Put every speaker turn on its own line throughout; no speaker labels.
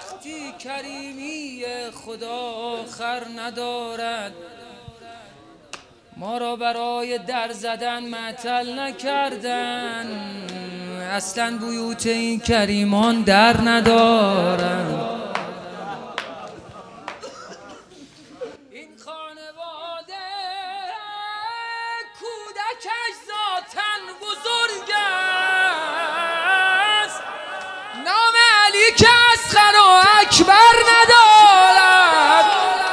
وقتی کریمی خدا آخر ندارد، ما را برای در زدن معطل نکردن، اصلا بیوت این کریمان در ندارن. این خانواده کودکش ذاتن بزرگ است، نام علی که اصغر و اکبر ندارد.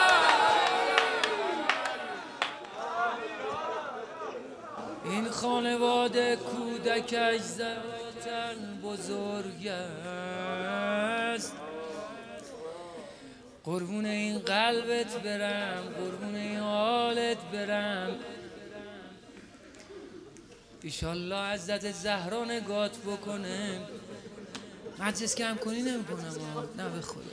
این خانواده کودکش ذاتن بزرگ است، قربون این قلبت برم، قربون این حالت برم. ایشالله حضرت زهرا نگات بکنه. مجلس کم کنی نمی کنم، نه به خدا.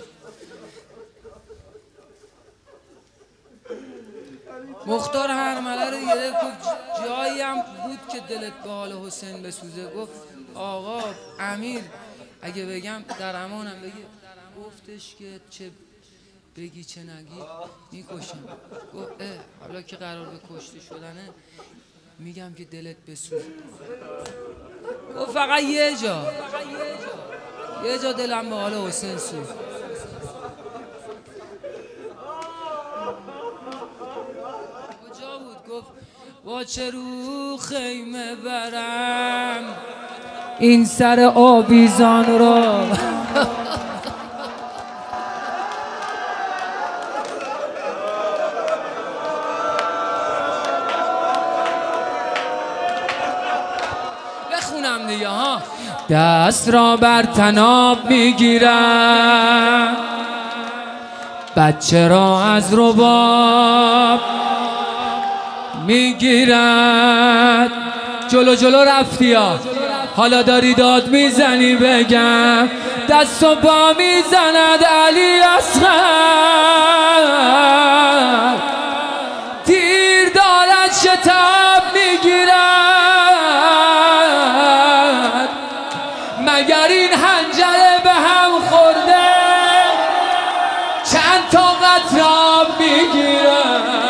مختار هرمله رو گرفت، جایی هم بود که دلت به حال حسین بسوزه. گفت آقا امیر اگه بگم در امانم بگی. گفتش که چه بگی چه نگی میکشم. گفت حالا که قرار به کشته شدنه میگم که دلت بسوزه. گفت فقط یه جا دلم به حال حسین سوزه. کجا بود؟ گفت با چه رو خیمه برم این سر آویزان را. بخونم دیگه ها. دست را بر طناب میگیرم، بچه را از رباب میگیرد. جلو رفتی ها، حالا داری داد میزنی بگم. دست و پا میزند علی اصغر، تیر دارد شتاب میگیرد. مگر این حنجره به هم خورده چند تا قطراب میگیرد.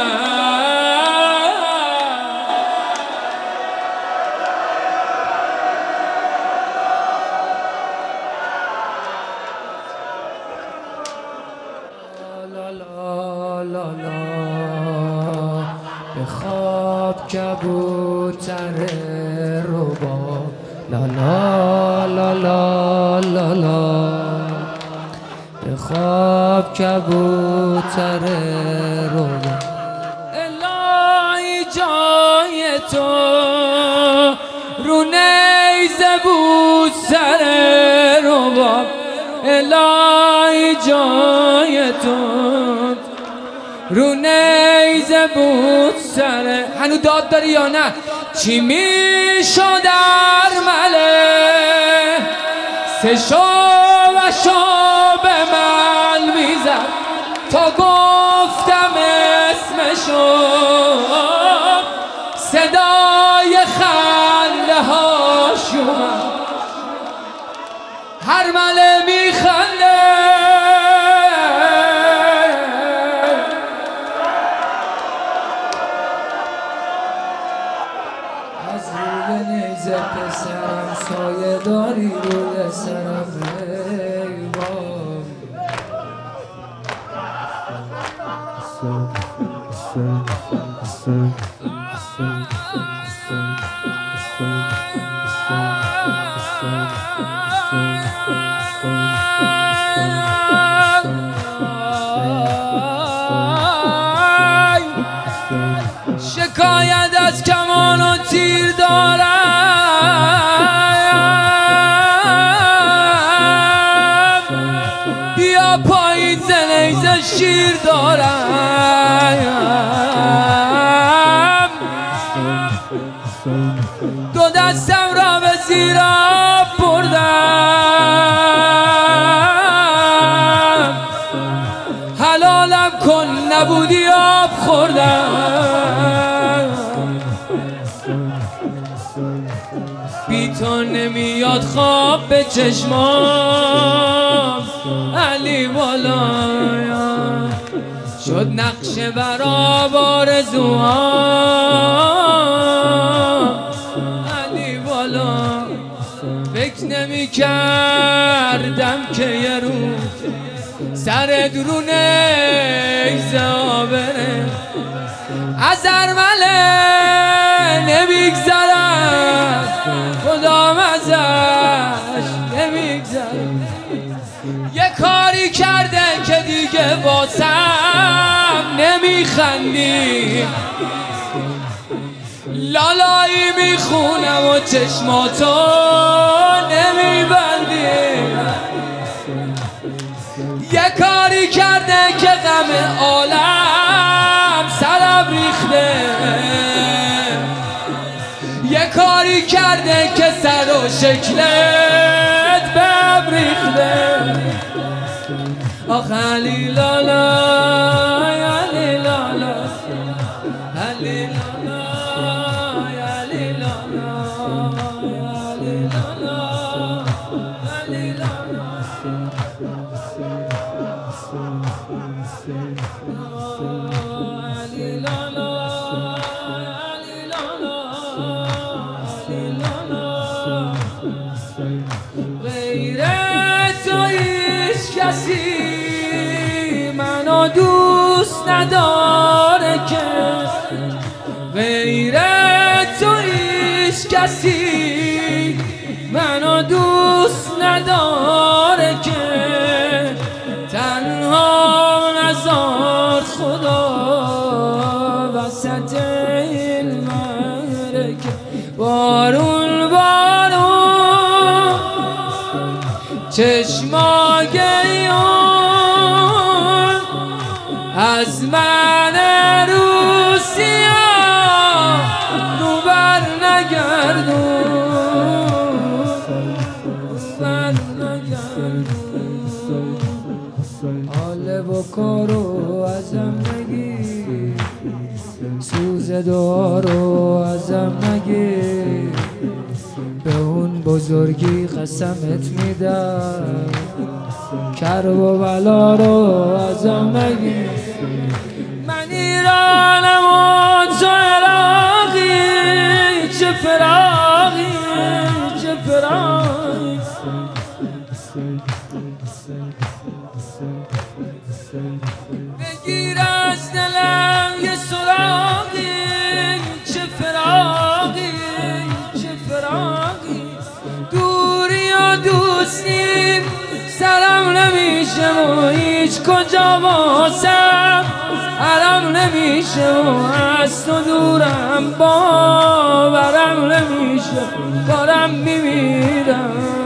به خواب کبوتر رباب، لا لا لا لا لا لا. به خواب کبوتر رباب، الهی جای تو رو نیزه بود سر رباب. الهی جای تو رو نیزه بود سره. هنو داد داری یا نه؟ چی میشد ارمله سه شو و شو به من میزد تا گفتم اسمشو. صدای خنده هاش اومد، هرمله میخنده. از روی نیزه پسرم سایه داری روی سرم ریوان. شکایت از کمان و تیر دارم، بیا پایین زنیزه شیر دارم. دو دستم را به زیر آب بردم، حلالم کن نبودی آب خوردم. بی تو نمیاد خواب به چشمام، علی بالا شد نقشه برا آرزوها علی بالا فکر نمی کردم که یه روز سر درون ایزا بره از ارمله نمیگذرد خدام ازش نمیگذرد یه کاری کرده که دیگه واسم نمیخندی لالایی میخونم و چشماتو نمیبندی یه کاری کرده که غم عالم سرم ریخته یه کاری کرده که سر و شکلت بهم ریخته آخ علی لالا علی لالا علی لالا علی لالا علی لالا علی لالا غیر تو هیچ کسی منو دوست نداره که غیر تو هیچ کسی منو دوست نداره که تنها نذار خدا وسط این معرکه بارون چشماگیون از من روسیا رو بر نگردون بر نگردون حال و کارو ازم نگیر سوز دعارو ازم نگیر به اون بزرگی قسمت میدم کرب و بلا رو ازم نگیر من ایرانم و تو عراقی چه فراقی چه فراقی بگیر از دلم یه سراغی چه فراقی چه فراقی دوری و دوستی سرم نمیشه و هیچ کجا واسم حرم نمیشه و از تو دورم باورم نمیشه دارم میمیرم